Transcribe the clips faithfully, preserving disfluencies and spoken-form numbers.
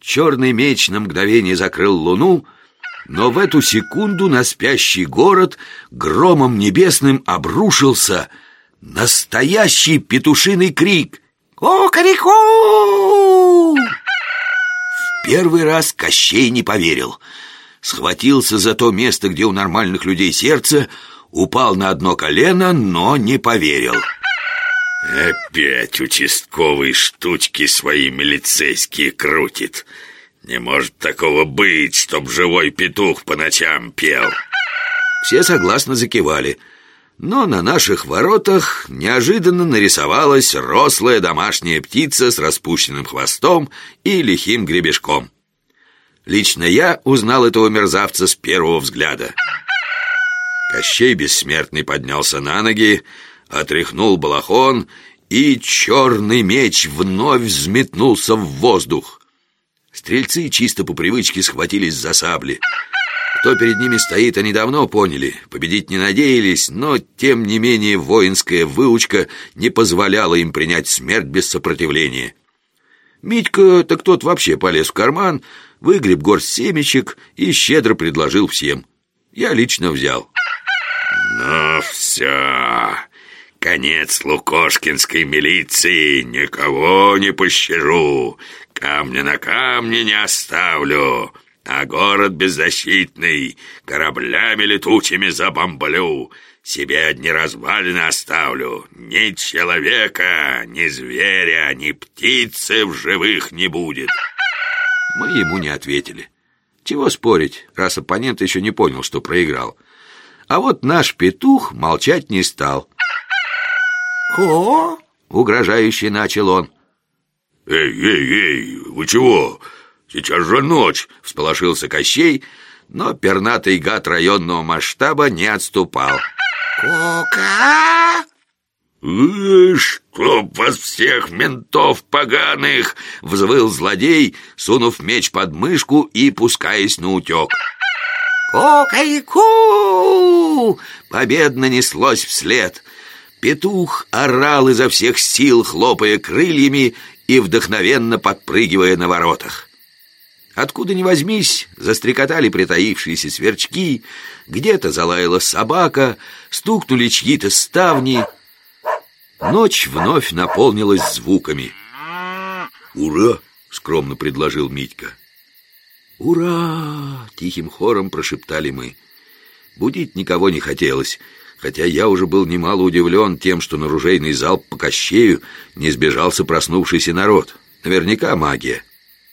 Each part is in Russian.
Черный меч на мгновение закрыл луну, но в эту секунду на спящий город громом небесным обрушился настоящий петушиный крик: «Ку-ка-ри-ку!» В первый раз Кощей не поверил. Схватился за то место, где у нормальных людей сердце, упал на одно колено, но не поверил. Опять участковый штучки свои милицейские крутит. Не может такого быть, чтоб живой петух по ночам пел. Все согласно закивали. Но на наших воротах неожиданно нарисовалась рослая домашняя птица с распущенным хвостом и лихим гребешком. Лично я узнал этого мерзавца с первого взгляда. Кощей Бессмертный поднялся на ноги, отряхнул балахон, и черный меч вновь взметнулся в воздух. Стрельцы чисто по привычке схватились за сабли. Кто перед ними стоит, они давно поняли. Победить не надеялись, но, тем не менее, воинская выучка не позволяла им принять смерть без сопротивления. Митька, так тот вообще полез в карман, выгреб горсть семечек и щедро предложил всем. Я лично взял. Ну все, конец лукошкинской милиции, никого не пощажу, камня на камне не оставлю, а город беззащитный кораблями летучими забомблю, себе одни развалины оставлю, ни человека, ни зверя, ни птицы в живых не будет. Мы ему не ответили. Чего спорить, раз оппонент еще не понял, что проиграл. А вот наш петух молчать не стал. «Ко?» — угрожающе начал он. «Эй, эй, эй, вы чего? Сейчас же ночь!» — всполошился Кощей, но пернатый гад районного масштаба не отступал. «Ку-ка!» «Э, чтоб вас всех, ментов поганых!» — взвыл злодей, сунув меч под мышку и пускаясь наутек. «Ку-ка-ку!» — победно неслось вслед. Петух орал изо всех сил, хлопая крыльями и вдохновенно подпрыгивая на воротах. Откуда ни возьмись, застрекотали притаившиеся сверчки, где-то залаяла собака, стукнули чьи-то ставни. Ночь вновь наполнилась звуками. «Ура!» — скромно предложил Митька. «Ура!» — тихим хором прошептали мы. Будить никого не хотелось, хотя я уже был немало удивлен тем, что на ружейный залп по Кощею не сбежался проснувшийся народ. Наверняка магия.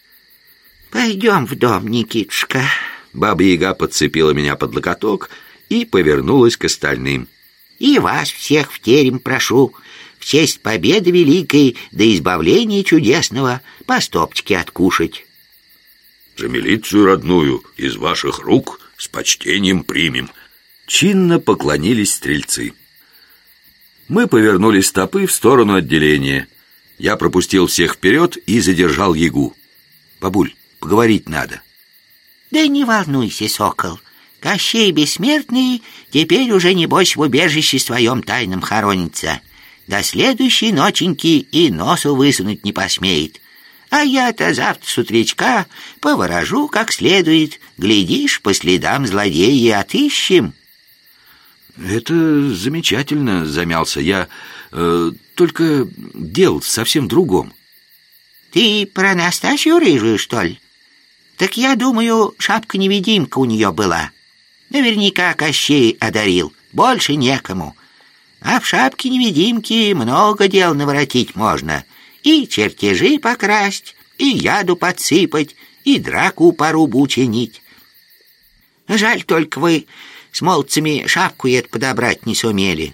«Пойдем в дом, Никитушка». Баба-Яга подцепила меня под локоток и повернулась к остальным. «И вас всех в терем прошу, в честь победы великой до избавления чудесного по стопочке откушать». «За милицию родную из ваших рук с почтением примем». Чинно поклонились стрельцы. Мы повернули стопы в сторону отделения. Я пропустил всех вперед и задержал Ягу. «Бабуль, поговорить надо». «Да не волнуйся, сокол. Кощей Бессмертный теперь уже, небось, в убежище своем тайном хоронится. До следующей ноченьки и носу высунуть не посмеет. А я-то завтра с утречка поворожу как следует. Глядишь, по следам злодея отыщем». «Это замечательно», — замялся я. э, «Только дело совсем в другом». «Ты про Настасью рыжую, что ли? Так я думаю, шапка-невидимка у нее была. Наверняка Кощей одарил, больше некому. А в шапке-невидимке много дел наворотить можно. И чертежи покрасть, и яду подсыпать, и драку по рубу учинить. Жаль только вы с молодцами шапку эту подобрать не сумели».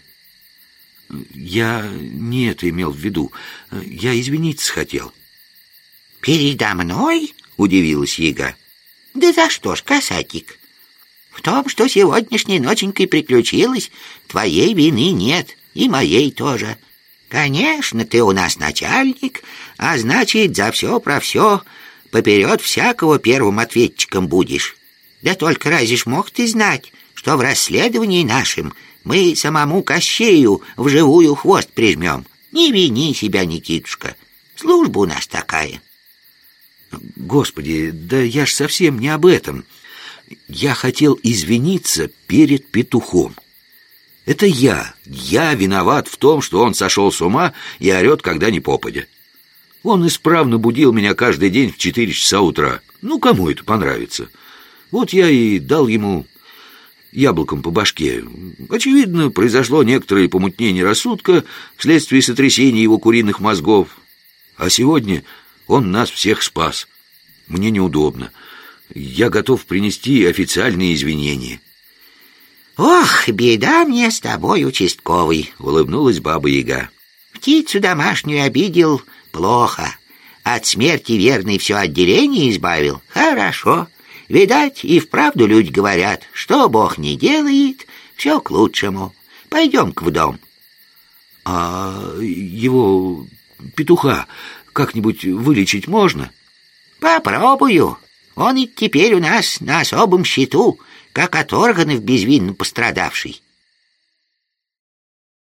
«Я не это имел в виду. Я извиниться хотел». «Передо мной?» — удивилась Яга. «Да за что ж, касатик? В том, что сегодняшней ноченькой приключилось, твоей вины нет, и моей тоже. Конечно, ты у нас начальник, а значит, за все про все поперед всякого первым ответчиком будешь. Да только разве ж мог ты знать, что в расследовании нашем мы самому Кощею вживую хвост прижмем? Не вини себя, Никитушка, служба у нас такая». Господи, да я ж совсем не об этом. Я хотел извиниться перед петухом. Это я, я виноват в том, что он сошел с ума и орет, когда ни попадя. Он исправно будил меня каждый день в четыре часа утра. Ну, кому это понравится? Вот я и дал ему яблоком по башке. Очевидно, произошло некоторое помутнение рассудка вследствие сотрясения его куриных мозгов. А сегодня он нас всех спас. Мне неудобно. Я готов принести официальные извинения. «Ох, беда мне с тобой, участковый», — улыбнулась Баба-Яга. «Птицу домашнюю обидел — плохо. От смерти верный все отделение избавил — хорошо. Видать, и вправду люди говорят, что Бог не делает, все к лучшему. Пойдем-ка в дом». «А его петуха как-нибудь вылечить можно?» «Попробую. Он и теперь у нас на особом счету, как от органов безвинно пострадавший.